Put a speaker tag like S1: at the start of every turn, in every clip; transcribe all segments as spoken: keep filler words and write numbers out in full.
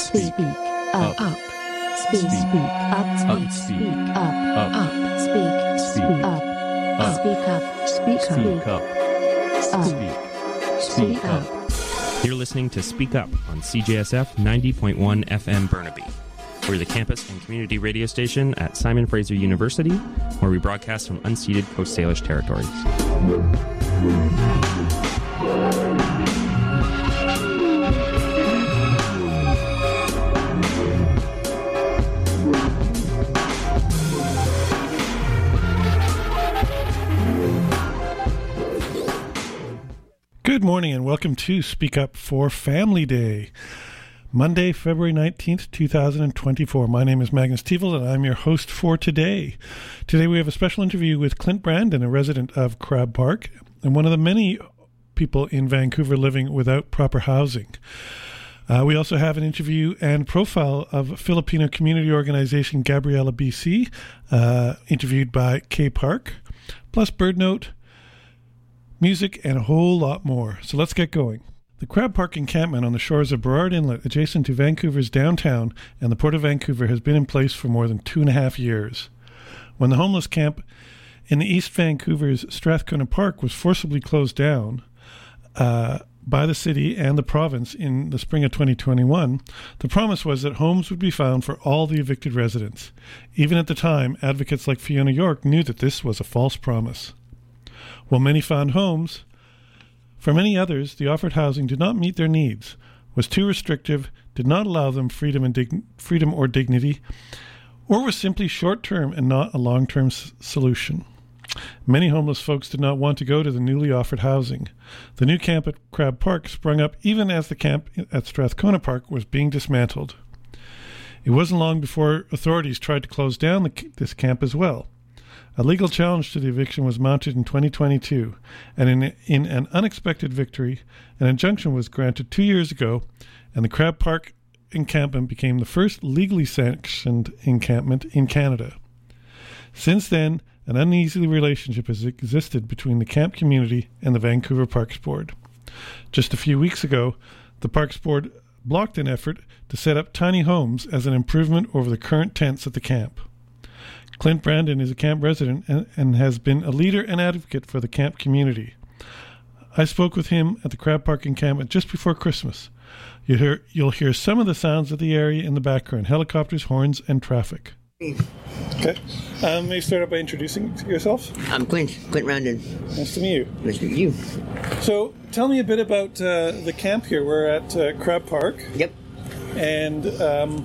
S1: Speak. Up. Up. Speak. Speak. Up. Speak. Speak. Up. Up. Speak. Speak. Up. Up. Speak up. Speak up.
S2: Speak. Speak up. You're listening to Speak Up on C J S F ninety point one F M Burnaby. We're the campus and community radio station at Simon Fraser University, where we broadcast from unceded Coast Salish territories.
S3: Good morning and welcome to Speak Up for Family Day, Monday, February nineteenth, two thousand twenty-four. My name is Magnus Tevel and I'm your host for today. Today we have a special interview with Clint Brandon, a resident of Crab Park and one of the many people in Vancouver living without proper housing. Uh, we also have an interview and profile of Filipino community organization Gabriela B C, uh, interviewed by K Park, plus Bird Note, music, and a whole lot more. So let's get going. The Crab Park encampment on the shores of Burrard Inlet, adjacent to Vancouver's downtown and the Port of Vancouver, has been in place for more than two and a half years. When the homeless camp in the East Vancouver's Strathcona Park was forcibly closed down uh, by the city and the province in the spring of twenty twenty-one, the promise was that homes would be found for all the evicted residents. Even at the time, advocates like Fiona York knew that this was a false promise. While many found homes, for many others, the offered housing did not meet their needs, was too restrictive, did not allow them freedom and dig- freedom or dignity, or was simply short-term and not a long-term s- solution. Many homeless folks did not want to go to the newly offered housing. The new camp at Crab Park sprung up even as the camp at Strathcona Park was being dismantled. It wasn't long before authorities tried to close down the, this camp as well. A legal challenge to the eviction was mounted in twenty twenty-two, and in, in an unexpected victory, an injunction was granted two years ago, and the Crab Park encampment became the first legally sanctioned encampment in Canada. Since then, an uneasy relationship has existed between the camp community and the Vancouver Parks Board. Just a few weeks ago, the Parks Board blocked an effort to set up tiny homes as an improvement over the current tents at the camp. Clint Brandon is a camp resident and, and has been a leader and advocate for the camp community. I spoke with him at the Crab Park encampment just before Christmas. You'll hear, you'll hear some of the sounds of the area in the background: helicopters, horns, and traffic. Okay. Um, may you start out by introducing yourself?
S4: I'm Clint, Clint Brandon.
S3: Nice to meet you.
S4: Nice to meet you.
S3: So, tell me a bit about uh, the camp here. We're at uh, Crab Park.
S4: Yep.
S3: And um,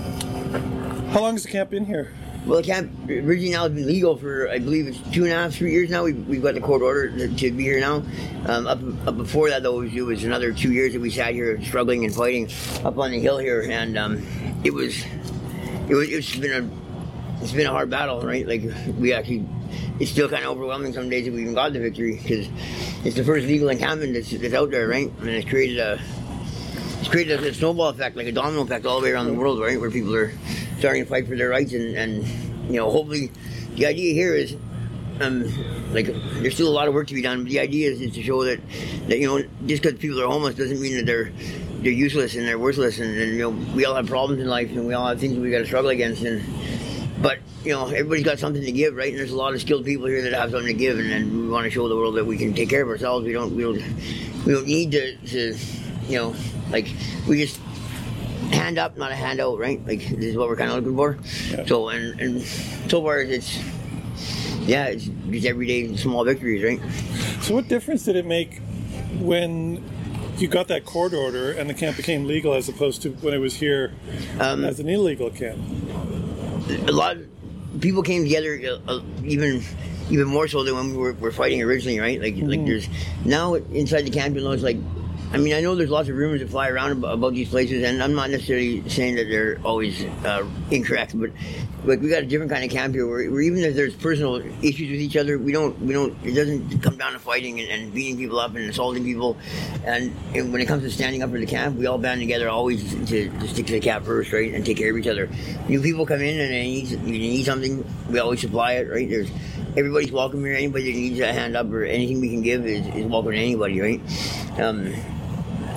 S3: how long has the camp been here?
S4: Well, the camp originally now has been legal for, I believe it's two and a half, three years now. We've, we've got the court order to, to be here now. Um, up, up before that, though, it was, it was another two years that we sat here struggling and fighting up on the hill here. And um, it was, it was, it's been a, it's been a hard battle, right? Like, we actually, it's still kind of overwhelming some days that we even got the victory, because it's the first legal encampment that's, that's out there, right? And it's created a, it's created a, a snowball effect, like a domino effect all the way around the world, right? Where people are starting to fight for their rights, and, and you know, hopefully the idea here is, um, like, there's still a lot of work to be done, but the idea is, is to show that, that, you know, just because people are homeless doesn't mean that they're they're useless and they're worthless, and, and you know, we all have problems in life, and we all have things that we got to struggle against, and but, you know, everybody's got something to give, right? And there's a lot of skilled people here that have something to give, and, and we want to show the world that we can take care of ourselves. We don't, we don't, we don't need to, to you know, like, we just hand up, not a handout, right? Like, this is what we're kind of looking for. Yeah. So, and, and so far, it's, yeah, it's just everyday small victories, right?
S3: So what difference did it make when you got that court order and the camp became legal as opposed to when it was here um, as an illegal camp?
S4: A lot of people came together, uh, even even more so than when we were, were fighting originally, right? Like, mm-hmm. like there's now inside the camp, you know, it's like, I mean, I know there's lots of rumors that fly around about, about these places, and I'm not necessarily saying that they're always uh, incorrect, but like, we got a different kind of camp here, where, where even if there's personal issues with each other, we don't, we don't, it doesn't come down to fighting and, and beating people up and assaulting people. And, and when it comes to standing up for the camp, we all band together always to, to stick to the camp first, right, and take care of each other. New people come in and they need, they need something, we always supply it, right? There's everybody's welcome here. Anybody that needs a hand up or anything we can give is, is welcome to anybody, right? Um,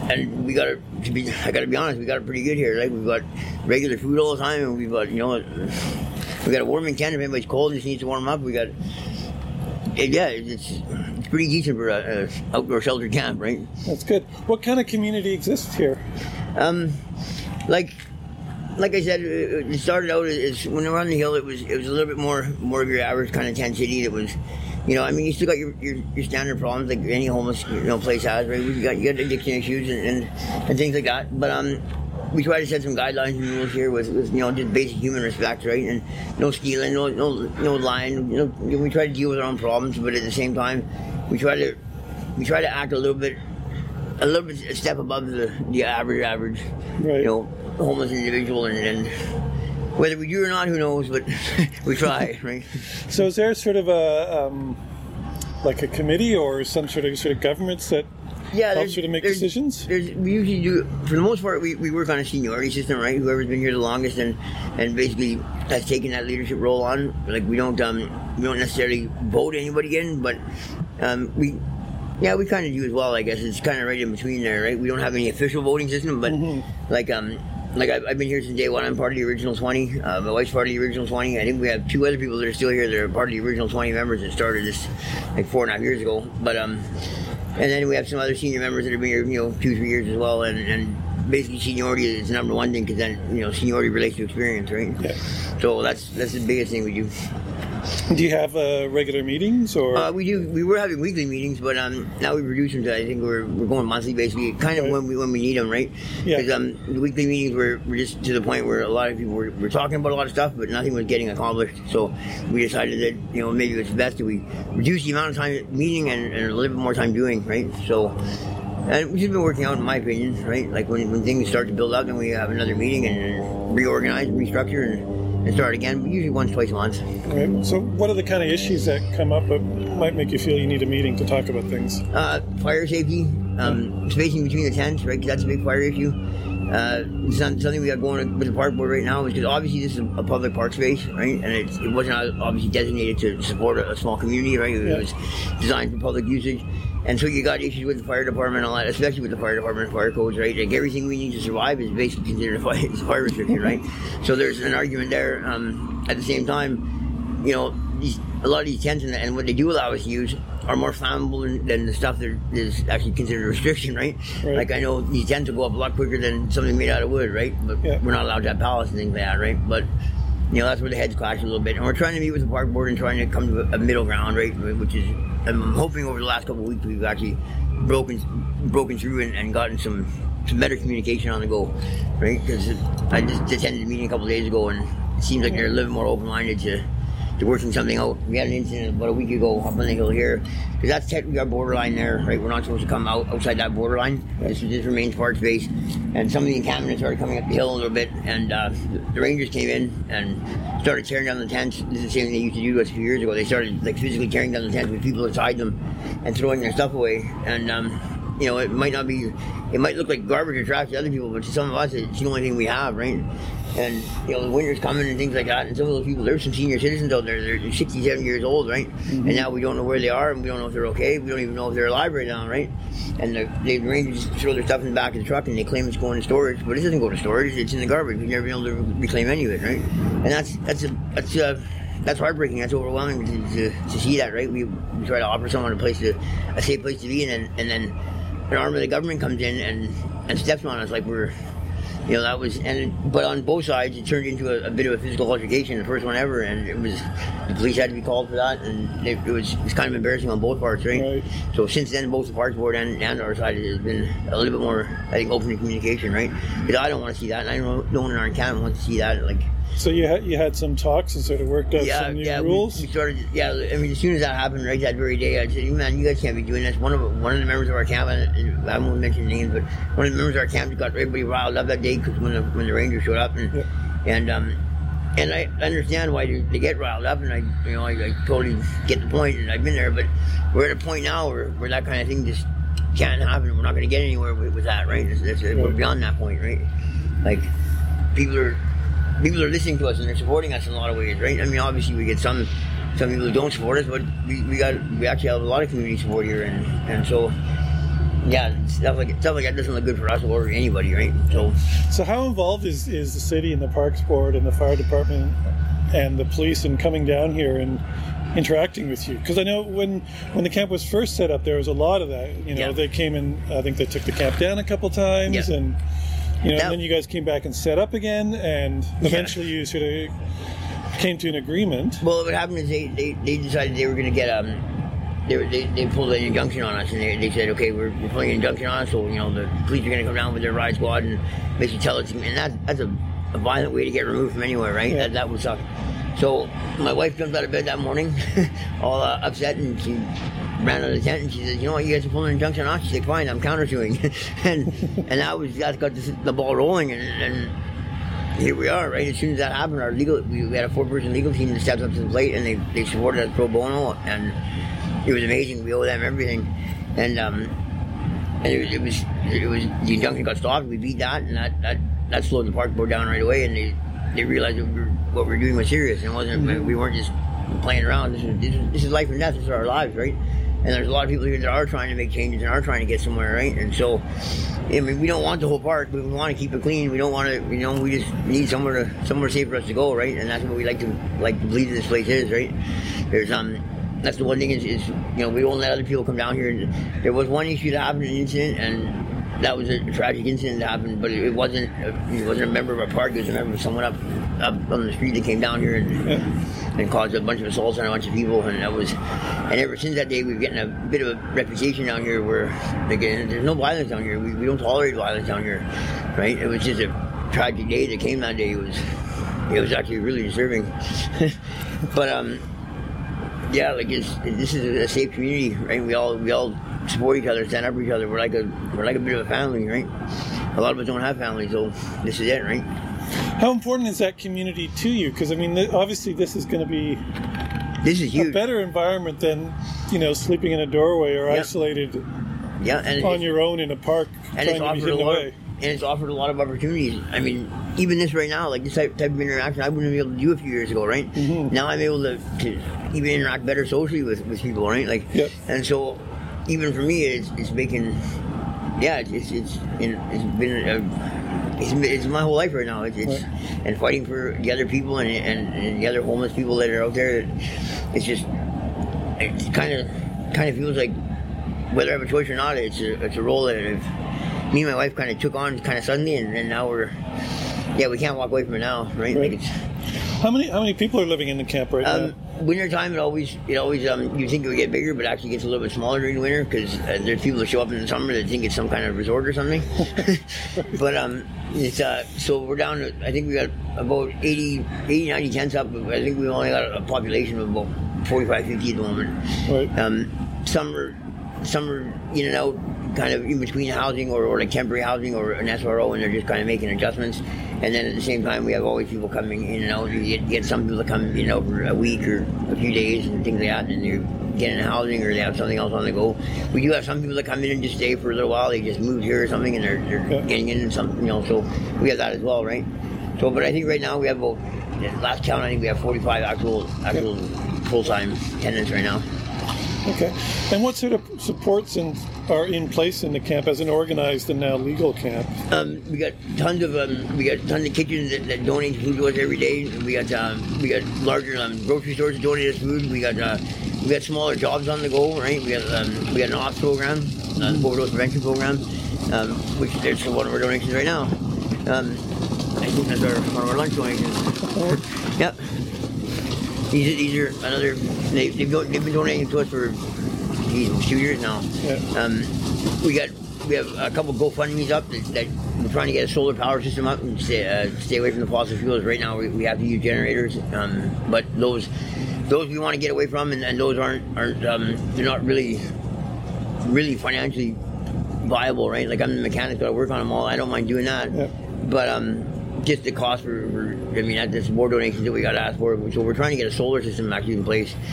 S4: and we got it, to be, I got to be honest, we got it pretty good here. Like, we've got regular food all the time, and we've got, you know, we got a warming tent if anybody's cold and just needs to warm up. We got, it, yeah, it's it's pretty decent for a, a outdoor shelter camp, right?
S3: That's good. What kind of community exists here?
S4: Um, like, like I said, it started out as when we were on the hill. It was it was a little bit more more of your average kind of tent city. That was, you know, I mean, you still got your, your, your standard problems like any homeless, you know, place has, right? You got you got addiction issues and, and, and things like that. But um, we try to set some guidelines and rules here with, with you know just basic human respect, right? And no stealing, no no no lying. You know, we try to deal with our own problems, but at the same time, we try to we try to act a little bit a little bit a step above the, the average average,
S3: right.
S4: you know, homeless individual, and, and whether we do or not, who knows? But we try, right?
S3: So, is there sort of a um, like a committee or some sort of sort of governments that
S4: yeah,
S3: helps you to make
S4: there's,
S3: decisions?
S4: There's, we usually do, for the most part, we, we work on a seniority system, right? Whoever's been here the longest and, and basically has taken that leadership role on. Like, we don't um we don't necessarily vote anybody in, but um we. Yeah, we kind of do as well, I guess. It's kind of right in between there, right? We don't have any official voting system, but mm-hmm. like um, like I've, I've been here since day one. I'm part of the original twenty. Uh, my wife's part of the original twenty. I think we have two other people that are still here that are part of the original twenty members that started this like four and a half years ago. But um, and then we have some other senior members that have been here, you know, two, three years as well. And, and basically seniority is the number one thing because then, you know, seniority relates to experience, right? Yeah. So that's that's the biggest thing we do.
S3: Do you have uh, regular meetings, or
S4: uh, we do? We were having weekly meetings, but um, now we've reduced them to I think we're we're going monthly, basically, kind of right. when we when we need them, right?
S3: Yeah.
S4: Because um, the weekly meetings were, were just to the point where a lot of people were, were talking about a lot of stuff, but nothing was getting accomplished. So we decided that you know maybe it's best that we reduce the amount of time meeting and, and a little bit more time doing, right? So. And which has been working out, in my opinion, right? Like when, when things start to build up, then we have another meeting and reorganize, restructure, and, and start again. Usually once, twice a month.
S3: Right. So, what are the kind of issues that come up that might make you feel you need a meeting to talk about things?
S4: Uh, fire safety, um, spacing between the tents, right? Because that's a big fire issue. Uh, it's something we got going with the park board right now, because obviously this is a public park space, right? And it, it wasn't obviously designated to support a, a small community, right? It, yeah. it was designed for public usage. And so you got issues with the fire department and all that, especially with the fire department and fire codes, right? Like everything we need to survive is basically considered a fire, fire restriction, right? So there's an argument there. Um, at the same time, you know, these, a lot of these tents and, and what they do allow us to use are more flammable than, than the stuff that is actually considered a restriction, right? right? Like I know these tents will go up a lot quicker than something made out of wood, right? But yeah. we're not allowed to have pallets and things like that, right? But you know, that's where the heads clash a little bit. And we're trying to meet with the park board and trying to come to a, a middle ground, right? Which is, I'm hoping over the last couple of weeks we've actually broken broken through and, and gotten some, some better communication on the go, right? Because I just attended a meeting a couple of days ago and it seems like they're a little more open-minded to, to working something out. We had an incident about a week ago up on the hill here, because that's technically our borderline there, right? We're not supposed to come out outside that borderline. This, this remains park space. And some of the encampments started coming up the hill a little bit, and uh, the rangers came in and started tearing down the tents. This is the same thing they used to do to us a few years ago. They started like physically tearing down the tents with people inside them and throwing their stuff away. And um, you know, it might not be, it might look like garbage or trash to other people, but to some of us, it's the only thing we have, right? And, you know, the winter's coming and things like that. And some of those people, there's some senior citizens out there. They're sixty-seven years old, right? Mm-hmm. And now we don't know where they are, and we don't know if they're okay. We don't even know if they're alive right now, right? And the, the rangers throw their stuff in the back of the truck, and they claim it's going to storage. But it doesn't go to storage. It's in the garbage. We've never been able to reclaim any of it, right? And that's that's a, that's uh, that's heartbreaking. That's overwhelming to, to, to see that, right? We, we try to offer someone a place to, a safe place to be, and then, and then an arm of the government comes in and, and steps on us like we're, you know, that was, and but on both sides, it turned into a, a bit of a physical altercation, the first one ever, and it was, the police had to be called for that, and it, it was, it was kind of embarrassing on both parts, right? right? So since then, both the parks board and, and our side has been a little bit more, I think, open to communication, right? Because I don't want to see that, and I know no one in our encampment wants to see that, like.
S3: So you had you had some talks and sort of worked out
S4: yeah,
S3: some new
S4: yeah,
S3: rules?
S4: We, we started, yeah, I mean, as soon as that happened, right, that very day, I said, man, you guys can't be doing this. One of one of the members of our camp, and I won't mention names, but one of the members of our camp got everybody riled up that day because when the, when the Rangers showed up, and, yeah. and, um, and I understand why they, they get riled up, and I, you know, I, I totally get the point, and I've been there, but we're at a point now where, where that kind of thing just can't happen. We're not going to get anywhere with, with that, right? It's, it's, yeah. We're beyond that point, right? Like, people are... People are listening to us and they're supporting us in a lot of ways, right? I mean, obviously we get some some people who don't support us, but we, we got we actually have a lot of community support here, and, and so yeah, stuff like stuff like that doesn't look good for us or anybody, right? So,
S3: so how involved is, is the city and the Parks Board and the fire department and the police in coming down here and interacting with you? Because I know when when the camp was first set up, there was a lot of that. You know,
S4: yeah.
S3: they came in. I think they took the camp down a couple times,
S4: yeah.
S3: and you know,
S4: that,
S3: and then you guys came back and set up again, and eventually
S4: yeah.
S3: you sort of came to an agreement.
S4: Well, what happened is they, they, they decided they were going to get um they, were, they they pulled an injunction on us, and they, they said, okay, we're, we're putting an injunction on us, so you know the police are going to come down with their riot squad and basically tell us, and that that's a, a violent way to get removed from anywhere, right?
S3: Yeah.
S4: That that would suck. So my wife jumped out of bed that morning, all uh, upset, and she ran out of the tent and she said, you know what, you guys are pulling an injunction on us? She said, fine, I'm countersuing. and and that was that got the, the ball rolling, and, and here we are, right? As soon as that happened, our legal we, we had a four-person legal team that stepped up to the plate, and they, they supported us pro bono, and it was amazing. We owe them everything, and um, and it, it was it was the injunction got stopped. We beat that, and that that, that slowed the park board down right away, and they they realized that we were, what we were doing was serious, and it wasn't mm-hmm. we weren't just playing around. This is, this is this is life and death. This is our lives, right? And there's a lot of people here that are trying to make changes and are trying to get somewhere, right? And so, I mean, we don't want the whole park, but we want to keep it clean. We don't want to, you know, we just need somewhere to somewhere safe for us to go, right? And that's what we like to like to believe this place is, right? There's um, that's the one thing is, is you know, we won't let other people come down here. And there was one issue that happened, an incident, and that was a tragic incident that happened, but it wasn't it wasn't a member of our park. It was a member of someone up up on the street that came down here and yeah. and caused a bunch of assaults on a bunch of people, and that was and ever since that day we've gotten a bit of a reputation down here where again there's no violence down here. We, we don't tolerate violence down here, right? It was just a tragic day that came that day. It was it was actually really disturbing, but um yeah, like it's this is a safe community, right? We all we all support each other, stand up for each other. We're like a we're like a bit of a family, right? A lot of us don't have families, so this is it, right?
S3: How important is that community to you? Because I mean, th- obviously, this is going to be
S4: this is huge.
S3: A better environment than you know sleeping in a doorway or yep. isolated
S4: yeah, and
S3: on your own in a park
S4: and
S3: trying
S4: it's
S3: to
S4: offered
S3: be hidden
S4: a lot
S3: away.
S4: Of, and it's offered a lot of opportunities. I mean, even this right now, like this type, type of interaction, I wouldn't be able to do a few years ago, right? Mm-hmm. Now I'm able to, to even interact better socially with, with people, right? Like,
S3: yep.
S4: and so even for me, it's it's making, yeah, it's it's it's, it's been a, it's, it's my whole life right now. It's, it's right. And fighting for the other people and, and and the other homeless people that are out there. It's just it kind of kind of feels like whether I have a choice or not, it's a it's a role that I've, me and my wife kind of took on kind of suddenly, and, and now we're yeah we can't walk away from it now, right?
S3: right.
S4: Like it's,
S3: how many how many people are living in the camp right
S4: um,
S3: now?
S4: Winter time, it always it always um you think it would get bigger, but actually gets a little bit smaller during the winter because uh, there's people that show up in the summer that think it's some kind of resort or something. But um it's uh so we're down to, I think we got about eighty, ninety tents up. I think we only got a population of about forty-five, fifty at the moment.
S3: Right.
S4: Um, some are some are in and out, kind of in between housing or, or like temporary housing or an S R O, and they're just kind of making adjustments. And then at the same time, we have always people coming in and out. You get, get some people that come in over a week or a few days and things like that, and they're getting housing or they have something else on the go. We do have some people that come in and just stay for a little while. They just moved here or something, and they're, they're yeah. getting in and something, you know. So we have that as well, right? So, but I think right now we have about, last count, I think we have forty-five actual actual full-time tenants right now.
S3: Okay. And what sort of supports and are in place in the camp as an organized and now legal camp?
S4: Um, we got tons of um, we got tons of kitchens that, that donate food to us every day. We got um, we got larger um, grocery stores that donate us food. We got uh, we got smaller jobs on the go, right? We got um, we got an ops program, an overdose prevention program, um, which there's one of our donations right now. Um, I think that's our one of our lunch donations. Yep. These are, these are another. They, they've, they've been donating to us for geez, two years now.
S3: Yeah.
S4: Um, we got we have a couple GoFundMe's up that, that we're trying to get a solar power system up and stay, uh, stay away from the fossil fuels. Right now, we, we have to use generators, um, but those those we want to get away from, and, and those aren't aren't um, they're not really really financially viable, right? Like I'm the mechanic, but I work on them all. I don't mind doing that,
S3: yeah.
S4: but um. Just the cost for, for, I mean, that's more donations that we got to ask for. So we're trying to get a solar system actually in place.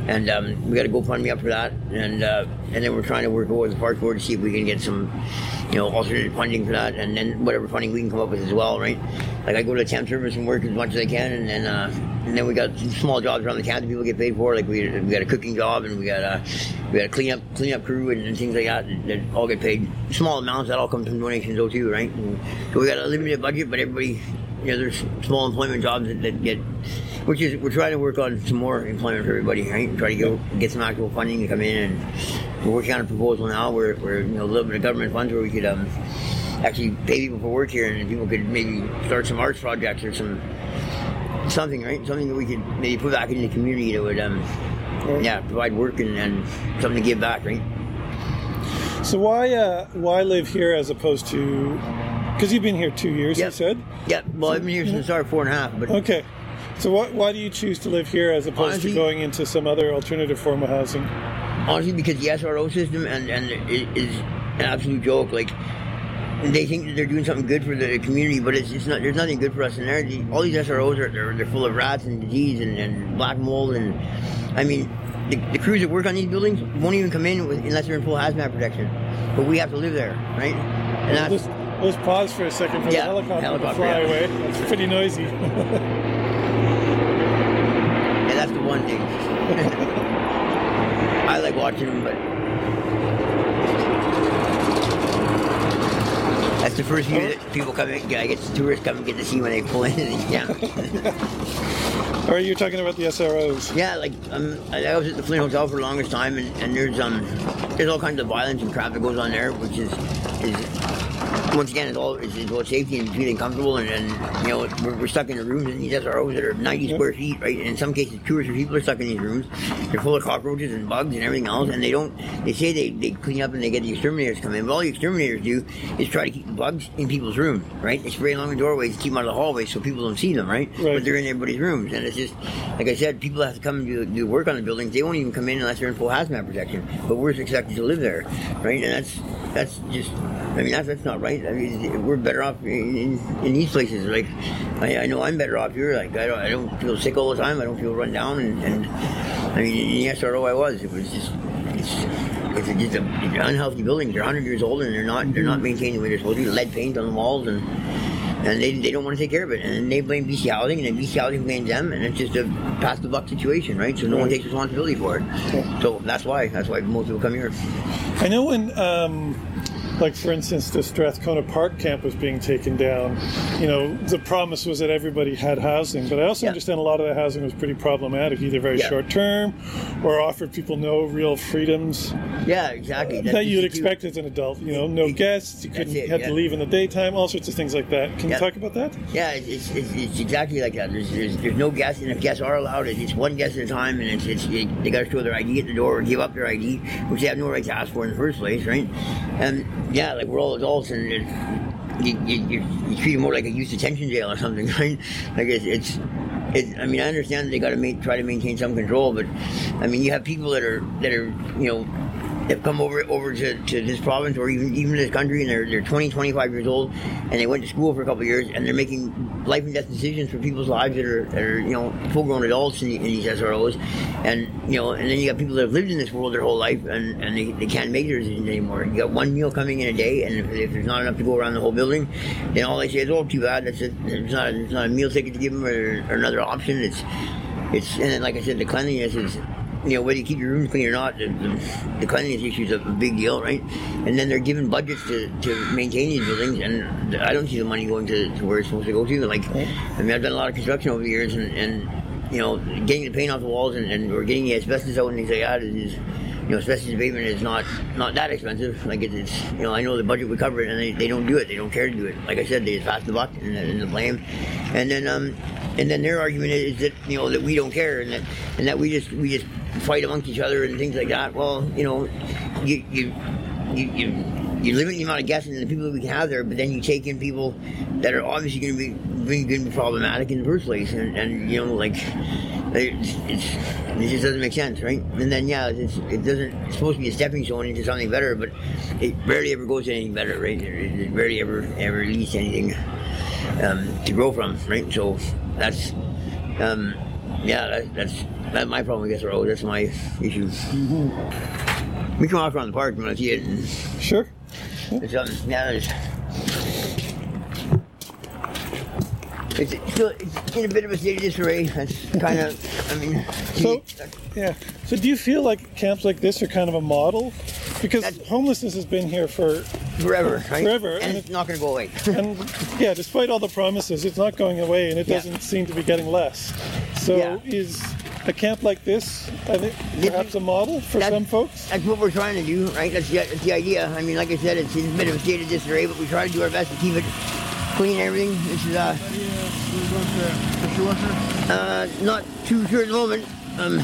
S4: and um, we got a GoFundMe up for that, and uh, and then we're trying to work with the park board to see if we can get some, you know, alternate funding for that, and then whatever funding we can come up with as well, right? Like I go to the temp service and work as much as I can, and then uh, and then we got some small jobs around the camp that people get paid for. Like we we got a cooking job, and we got a we got a cleanup cleanup crew and, and things like that, that that all get paid small amounts. That all comes from donations though too, right? And so we got a limited budget, but everybody, you know, there's small employment jobs that, that get, which is we're trying to work on some more employment for everybody, right? Try to get get some actual funding to come in, and we're working on a proposal now where where you know a little bit of government funds where we could um. actually pay people for work here, and people could maybe start some arts projects or some something, right? Something that we could maybe put back into the community that would, um, yeah, provide work and, and something to give back, right?
S3: So why uh, why live here as opposed to? Because you've been here two years,
S4: yep.
S3: you said.
S4: Yeah. Well, I've been here since I started four and a half. But
S3: okay. So why why do you choose to live here as opposed honestly, to going into some other alternative form of housing?
S4: Honestly, because the S R O system and and it is an absolute joke. Like. They think that they're doing something good for the community, but it's, it's not. There's nothing good for us in there. The, all these S R Os are they're, they're full of rats and disease and, and black mold, and I mean, the, the crews that work on these buildings won't even come in with, unless they're in full hazmat protection. But we have to live there, right? And
S3: that's, let's, let's pause for a second for
S4: yeah,
S3: the helicopter,
S4: helicopter
S3: to fly
S4: yeah.
S3: away. It's pretty noisy.
S4: Yeah, that's the one thing. I like watching them, but. That's the first view that people come in, I guess tourists come and get to see when they pull in. Yeah.
S3: Or you're talking about the S R Os?
S4: Yeah, like um, I was at the Flint Hotel for the longest time, and, and there's um there's all kinds of violence and crap that goes on there, which is is once again, it's all it's, it's about safety and feeling comfortable, and, and you know we're, we're stuck in the rooms in these S R Os that are ninety yep. square feet, right? And in some cases, two or three people are stuck in these rooms. They're full of cockroaches and bugs and everything else, and they don't. They say they, they clean up and they get the exterminators to come in, but all the exterminators do is try to keep the bugs in people's rooms, right? They spray along the doorways to keep them out of the hallways so people don't see them, right?
S3: right?
S4: But they're in everybody's rooms, and it's just like I said, people have to come and do, do work on the buildings. They won't even come in unless they're in full hazmat protection, but we're expected to live there, right? And that's that's just. I mean, that's, that's not right. I mean, we're better off in, in, in these places. Like, I, I know I'm better off here. Like, I don't, I don't feel sick all the time. I don't feel run down. And, and I mean, in the S R O I was, it was just, it's, it's just a, it's an unhealthy building. They're one hundred years old and they're not, they're not maintained the way they're supposed to. Lead paint on the walls, and and they they don't want to take care of it. And they blame B C Housing, and then B C Housing blames them, and it's just a pass the buck situation, right? So no one takes responsibility for it. So that's why, that's why most people come here.
S3: I know when. Um Like, for instance, the Strathcona Park camp was being taken down. You know, the promise was that everybody had housing, but I also yeah. understand a lot of the housing was pretty problematic, either very yeah. short-term or offered people no real freedoms.
S4: Yeah, exactly.
S3: That you'd expect as an adult. You know, no guests, you couldn't it, had yeah. to leave in the daytime, all sorts of things like that. Can yeah. you talk about that?
S4: Yeah, it's, it's, it's exactly like that. There's, there's there's no guests, and if guests are allowed, it's one guest at a time, and it's, it's it, they got to show their I D at the door or give up their I D, which they have no right to ask for in the first place, right? And yeah, like we're all adults, and it, you, you, you treat it more like a youth detention jail or something, right? Like it's, it's, it, I mean, I understand they got to ma- try to maintain some control, but I mean, you have people that are that are you know have come over over to, to this province or even even this country, and they're they're twenty, twenty-five years old, and they went to school for a couple of years, and they're making life and death decisions for people's lives that are that are you know full grown adults in, in these S R Os, and you know, and then you got people that have lived in this world their whole life, and, and they, they can't make their decisions anymore. You got one meal coming in a day, and if, if there's not enough to go around the whole building, then all they say is, "Oh, too bad. That's it. It's not it's not a meal ticket to give them or, or another option." It's it's and then, like I said, the cleanliness is. You know, whether you keep your rooms clean or not, the, the, the cleanliness issue is a big deal, right? And then they're given budgets to, to maintain these buildings, and I don't see the money going to, to where it's supposed to go to. Like, I mean, I've done a lot of construction over the years, and, and you know, getting the paint off the walls and, and or getting the asbestos out and things like that is, is you know, asbestos abatement is not, not that expensive. Like, it, it's, you know, I know the budget would cover it, and they, they don't do it. They don't care to do it. Like I said, they just pass the buck and, and the blame. And then, um, and then their argument is that, you know, that we don't care and that, and that we just, we just fight amongst each other and things like that. Well, you know, you, you, you, you you limit the amount of guests and the people that we can have there, but then you take in people that are obviously going to be going to be problematic in the first place, and, and you know, like it's, it's it just doesn't make sense, right? And then yeah, it's, it doesn't. It's supposed to be a stepping stone into something better, but it rarely ever goes to anything better, right? It, it rarely ever ever leads to anything um, to grow from, right? So that's. Um, yeah, that, that's that's my problem. I guess the road. That's my issue. Mm-hmm. We can walk around the park when I see it. And
S3: Sure.
S4: it's, um, yeah, it's, it's still it's in a bit of a state of disarray. That's kind of, I mean.
S3: So, yeah. So do you feel like camps like this are kind of a model? Because
S4: That's-
S3: homelessness has been here for,
S4: Forever, right?
S3: Forever,
S4: and,
S3: and
S4: it's not going to go away.
S3: and yeah, despite all the promises, it's not going away, and it
S4: Yeah.
S3: doesn't seem to be getting less. So
S4: Yeah.
S3: is a camp like this, I think,
S4: This
S3: perhaps
S4: is-
S3: a model for
S4: That's-
S3: some folks?
S4: That's what we're trying to do, right? That's the, that's the idea. I mean, like I said, it's in a bit of a state of disarray, but we try to do our best to keep it clean and everything. This is uh, uh not too sure at the moment. Um,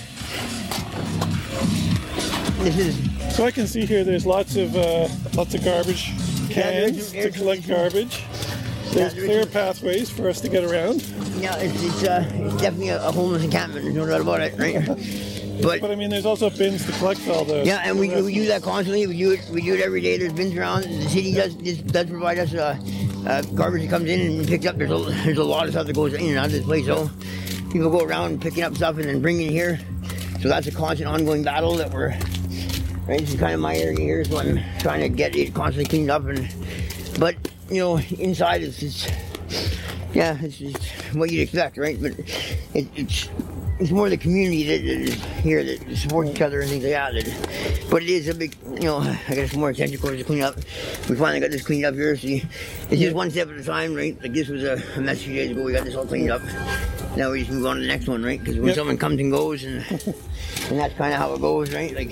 S4: this is.
S3: So I can see here there's lots of uh, lots of garbage
S4: Yeah, there's-
S3: cans to
S4: there's-
S3: collect garbage.
S4: Yeah,
S3: There's
S4: there's-
S3: clear pathways for us to get around.
S4: Yeah, it's it's, uh, it's definitely a, a homeless encampment. There's no doubt about it, right? But
S3: But I mean, there's also bins to collect all the.
S4: yeah, and we, we do that constantly. We do it we do it every day. There's bins around. The city does this, does provide us uh, uh, garbage that comes in and picks up. There's a there's a lot of stuff that goes in and out of this place. So people go around picking up stuff and then bringing it here. So that's a constant, ongoing battle that we're. Right, this is kind of my area here, so I'm trying to get it constantly cleaned up. And but you know, inside it's just yeah, it's just what you'd expect, right? But it, it's it's more the community that, that is here that supports each other and things like that. that but it is a big, you know, I got some more attention course to clean up. We finally got this cleaned up here. See, it's just one step at a time, right? Like this was a, a mess a few days ago. We got this all cleaned up. Now we just move on to the next one, right? Because when
S3: Yep.
S4: someone comes and goes, and and that's kind of how it goes, right? Like,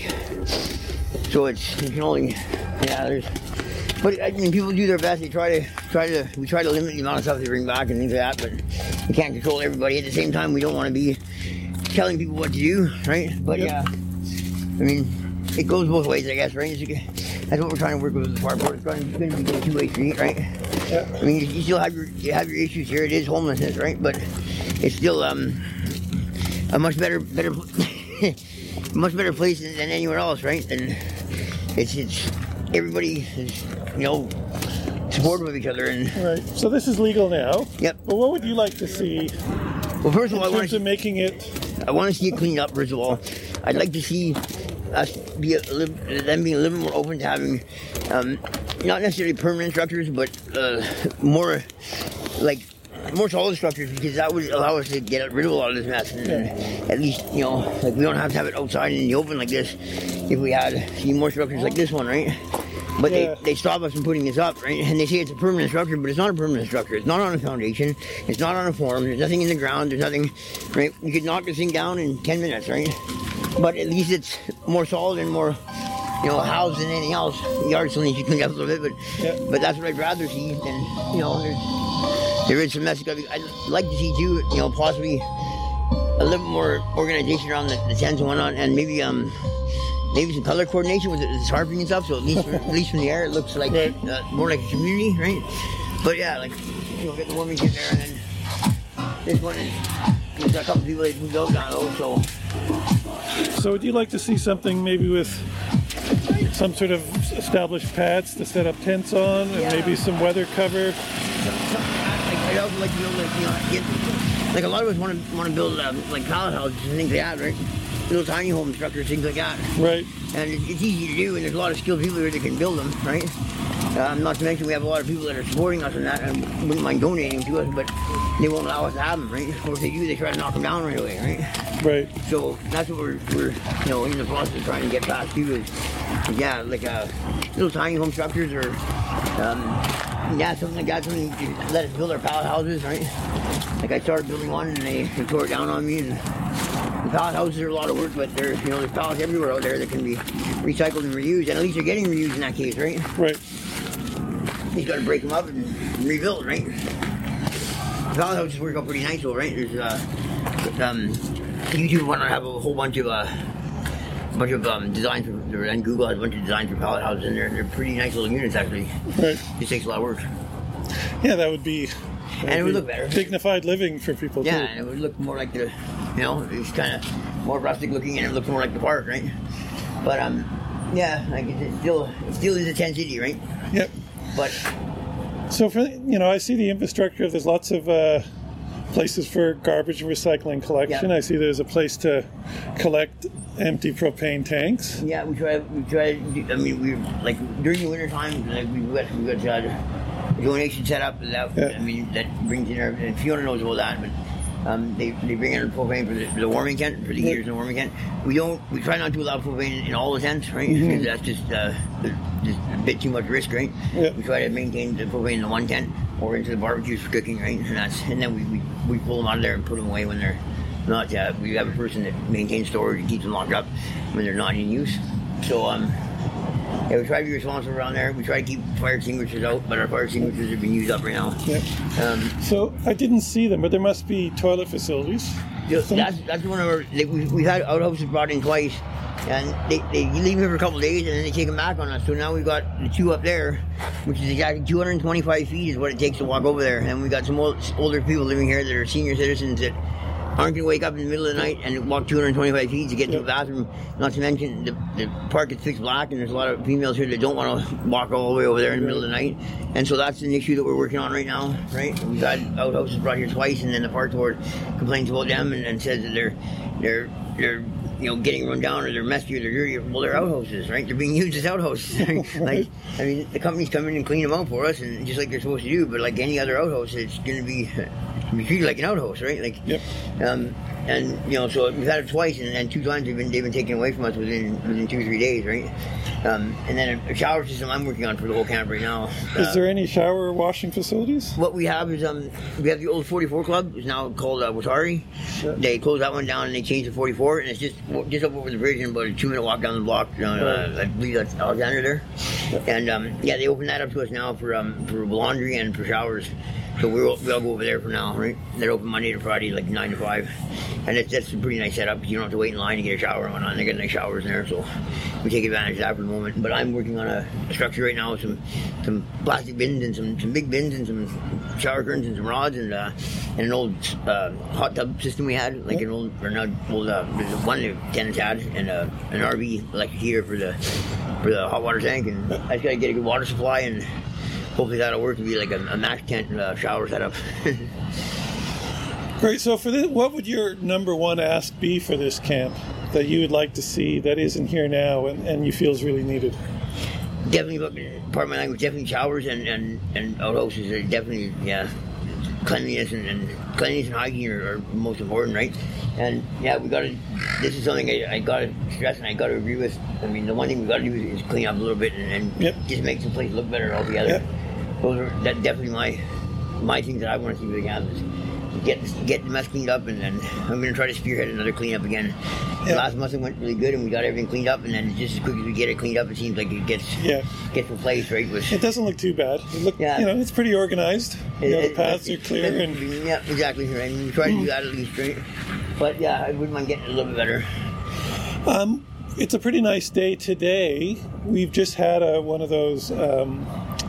S4: so it's you can only, yeah. There's, but I mean, people do their best. They try to try to we try to limit the amount of stuff they bring back and things like that. But we can't control everybody. At the same time, we don't want to be telling people what to do, right? But
S3: Yep.
S4: yeah, I mean, it goes both ways, I guess, right? It's, that's what we're trying to work with the park board. It's going to be a two-way street, right?
S3: Yeah.
S4: I mean, you, you still have your you have your issues here. It is homelessness, right? But it's still um a much better better much better place than, than anywhere else, right? And it's it's everybody is you know supportive of each other and
S3: Right. So this is legal now.
S4: Yep.
S3: But what would you like to see
S4: well, first of
S3: in
S4: all, I want
S3: terms
S4: to
S3: of making it?
S4: I want to see it cleaned up. First of all, I'd like to see us be a little, them being a little more open to having um, not necessarily permanent structures, but uh, more like more solid structures, because that would allow us to get rid of a lot of this mess. And, and at least you know, like we don't have to have it outside in the open like this. If we had see more structures like this one, right? But
S3: Yeah.
S4: they, they stop us from putting this up, right? And they say it's a permanent structure, but it's not a permanent structure. It's not on a foundation. It's not on a form. There's nothing in the ground. There's nothing, right? You could knock this thing down in ten minutes, right? But at least it's more solid and more, you know, housed than anything else. The yard still needs to clean up a little bit, but
S3: Yeah.
S4: but that's what I'd rather see than, you know, there's, there is some mess. I'd like to see too, you know, possibly a little more organization around the, the tents and whatnot, and maybe um. Maybe some color coordination with the the tarping and stuff, so at least, at least from the air, it looks like
S3: Right.
S4: uh, more like a community, right? But yeah, like you know, get the woman in there, and then this one is there's a couple people that moved out now, though, so
S3: So would you like to see something maybe with some sort of established pads to set up tents on, and
S4: Yeah.
S3: maybe some weather cover?
S4: like, I'd also like to build like you know get like a lot of us want to want to build um, like pallet houses and things like that, right? Little tiny home structures, things like that.
S3: Right.
S4: And it's, it's easy to do, and there's a lot of skilled people here that can build them, right? Um, not to mention we have a lot of people that are supporting us in that and wouldn't mind donating to us, but they won't allow us to have them, right? Or if they do, they try to knock them down right away, right?
S3: Right.
S4: So that's what we're, we're you know, in the process of trying to get past too is, yeah, like uh, little tiny home structures or, um, yeah, something like that, something to let us build our pallet houses, right? Like I started building one and they, they tore it down on me, and the pallet houses are a lot of work, but there's, you know, there's pallets everywhere out there that can be recycled and reused, and at least they're getting reused in that case, right?
S3: Right.
S4: You got to break them up and rebuild, right? The pallet houses work out pretty nice, though, right? There's uh, um, YouTube want to have a whole bunch of uh, bunch of um, designs for, and Google has a bunch of designs for pallet houses in there. They're pretty nice little units, actually.
S3: Right.
S4: It takes a lot of work,
S3: Yeah, that would be. that
S4: and it would
S3: be
S4: look better.
S3: Dignified living for people
S4: Yeah,
S3: too.
S4: and it would look more like the, you know, it's kind of more rustic looking, and it looks more like the park, right? But um, yeah, like it still, it still is a tent city, right?
S3: Yep.
S4: But
S3: So for you know, I see the infrastructure. There's lots of uh, places for garbage and recycling collection.
S4: Yeah.
S3: I see there's a place to collect empty propane tanks.
S4: Yeah, we try. We try. I mean, we like during the winter time, like we got we got uh, donation set up. That
S3: Yeah.
S4: I mean, that brings in our. And Fiona knows about that, but. Um, they, they bring in propane for the, for the warming tent, for the heaters in the warming tent. We don't, we try not to allow propane in all the tents, right?
S3: Mm-hmm.
S4: Because that's just, uh, just a bit too much risk, right?
S3: Yeah.
S4: We try to maintain the propane in the one tent or into the barbecues for cooking, right? And that's, and then we, we, we pull them out of there and put them away when they're not, uh, we have a person that maintains storage and keeps them locked up when they're not in use. So, um, yeah, we try to be responsible around there. We try to keep fire extinguishers out, but our fire extinguishers have been used up right now.
S3: Yeah.
S4: Um,
S3: So I didn't see them, but there must be toilet facilities.
S4: Yeah, that's that's one of our. They, we we had outhouses brought in twice, and they they leave them for a couple of days, and then they take them back on us. So now we've got the two up there, which is exactly two hundred twenty-five feet is what it takes to walk over there. And we got some old, older people living here that are senior citizens that aren't going to wake up in the middle of the night and walk two hundred twenty-five feet to get to the bathroom. Not to mention the, the park is pitch black, and there's a lot of females here that don't want to walk all the way over there in the middle of the night. And so that's an issue that we're working on right now, right? We've had outhouses brought here twice, and then the park board complains about them and, and says that they're they're they're you know getting run down or they're messy or they're dirty. Well, they're outhouses, right? They're being used as outhouses. Like, I mean, the companies come in and clean them out for us, and just like they're supposed to do. But like any other outhouse, it's going to be be treated like an outhouse, right? Like,
S3: Yep.
S4: um, and you know, so we've had it twice, and, and two times they've been they've been taken away from us within within two or three days, right? Um, and then a, a shower system I'm working on for the whole camp right now.
S3: Is
S4: Uh,
S3: there any shower or washing facilities?
S4: What we have is um we have the old forty-four club. It's now called uh, Watari.
S3: Sure.
S4: They closed that one down and they changed to forty-four, and it's just just up over the bridge and about a two minute walk down the block. Uh, uh, I believe that's Alexander there. And um, yeah, they opened that up to us now for um for laundry and for showers. So we'll we'll go over there for now, right? They're open Monday to Friday, like nine to five, and it's that's a pretty nice setup. You don't have to wait in line to get a shower and whatnot. They got nice showers in there, so we take advantage of that for the moment. But I'm working on a, a structure right now with some some plastic bins and some, some big bins and some shower curtains and some rods and uh, and an old uh, hot tub system we had, like an old or not old uh, one the tenants had, and uh, an R V electric heater for the for the hot water tank. And I just gotta get a good water supply, and hopefully that'll work to be like a, a max tent uh, shower setup.
S3: Great. So for this, what would your number one ask be for this camp that you would like to see that isn't here now and, and you feel is really needed?
S4: Definitely, part of my language, definitely showers and, and, and outhouses are definitely, yeah, cleanliness and, and cleanliness and hygiene are, are most important, right? And yeah, we gotta, this is something I, I gotta stress and I gotta agree with. I mean, the one thing we gotta do is, is clean up a little bit and, and
S3: Yep.
S4: just make the place look better altogether.
S3: Yep.
S4: Those are that definitely my, my things that I want to see with the camp is get get the mess cleaned up, and then I'm going to try to spearhead another cleanup again.
S3: Yeah.
S4: Last month it went really good, and we got everything cleaned up, and then just as quick as we get it cleaned up, it seems like it gets
S3: Yeah.
S4: gets replaced, right? With
S3: It doesn't look too bad. It look,
S4: Yeah.
S3: you know, it's pretty organized. You know, the
S4: it-
S3: paths
S4: it-
S3: are clear
S4: it-
S3: and
S4: yeah, exactly right. And we try to do that at least, right? But yeah, I wouldn't mind getting it a little bit better.
S3: Um, it's a pretty nice day today. We've just had a, one of those um,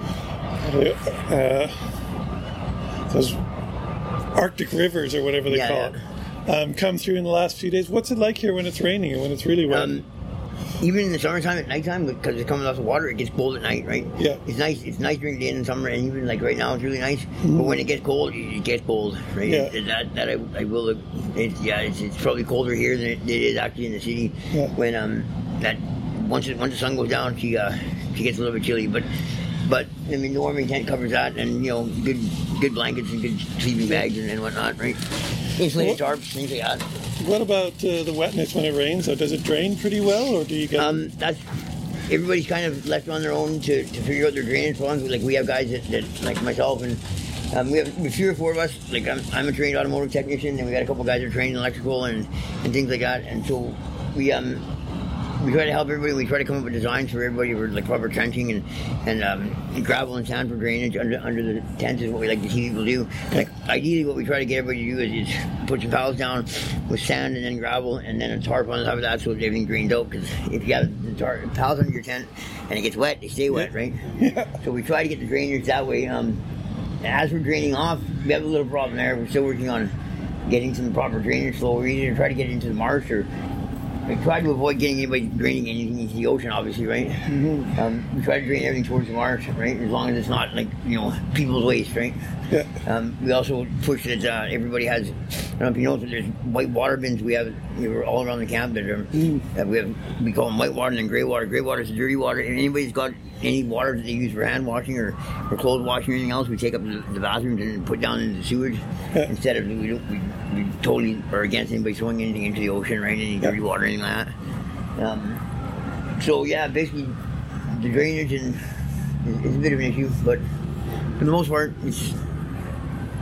S3: uh, those Arctic rivers or whatever they
S4: Yeah,
S3: call
S4: yeah.
S3: it um, come through in the last few days. What's it like here when it's raining or when it's really wet?
S4: Um, even in the summertime at nighttime, because it's coming off the water, it gets cold at night, right?
S3: Yeah.
S4: It's nice. It's nice during the day in the summer, and even like right now, it's really nice. But when it gets cold, it, it gets cold, right?
S3: Yeah.
S4: It- that that I, I will. It's, yeah, it's, it's probably colder here than it, it is actually in the city.
S3: Yeah.
S4: When um that once it, once the sun goes down, she uh she gets a little bit chilly, but. But I mean, the warming tent covers that, and you know, good good blankets and good sleeping bags and, and whatnot, right? Insulated
S3: Well-
S4: tarps, things like that.
S3: What about uh, the wetness when it rains? Or does it drain pretty well, or do you get?
S4: Um, that's everybody's kind of left on their own to, to figure out their drainage problems. Like we have guys that, that like myself, and um, we have we three or four of us. Like I'm, I'm a trained automotive technician, and we got a couple guys that are trained in electrical and, and things like that. And so we um we try to help everybody. We try to come up with designs for everybody for like proper trenching and and um, gravel and sand for drainage under under the tents is what we like to see people do. Like ideally, what we try to get everybody to do is, is put some piles down with sand and then gravel and then a tarp on top of that so that everything drains out. Because if you have the tarp piles under your tent and it gets wet, they stay wet, right?
S3: Yeah.
S4: So we try to get the drainage that way. Um, as for draining off, we have a little problem there. We're still working on getting some proper drainage flow. We either try to get into the marsh or we try to avoid getting anybody draining anything into the ocean, obviously, right? Mm-hmm. Um, we try to drain everything towards the marsh, right? As long as it's not like, you know, people's waste, right? Yeah. Um, we also push that uh, everybody has, I don't know if you know, that there's white water bins we have you know, all around the camp. That are, mm. uh, we have, we call them white water and then gray water. Gray water is the dirty water. And anybody's got any water that they use for hand washing or, or clothes washing or anything else, we take up the, the bathrooms and put down into the sewage. Yeah. Instead of, we, don't, we, we totally are against anybody throwing anything into the ocean, right? Any dirty yeah. water or anything like that. Um, so, yeah, basically, the drainage and is, is a bit of an issue, but for the most part, it's